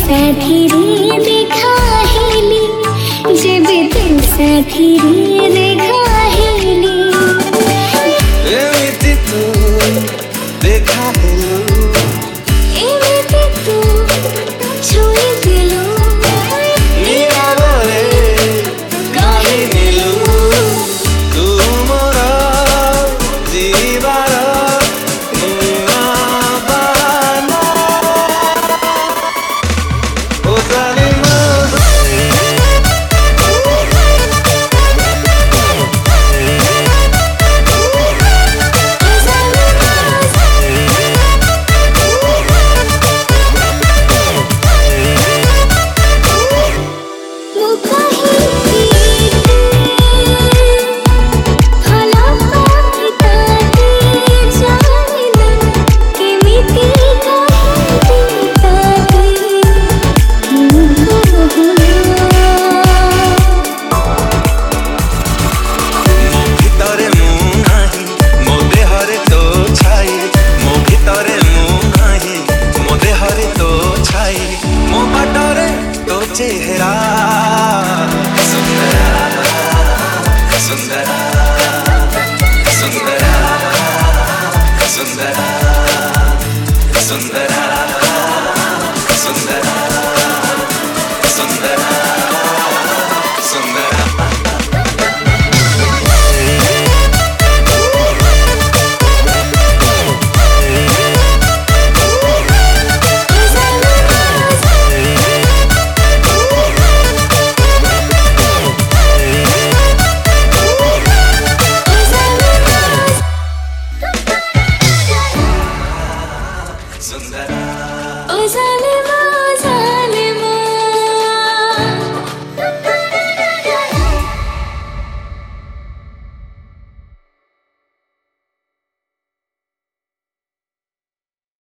साथी रे देखा हेली, जब दिल साथी रे देखा हेली। एमिति तू देखा हेलु, एमिति तू छुई दिलु, नीरवरे कहि नेलु। तू मोर जीवार नूआ बाना। ओ जालिमा चेहरा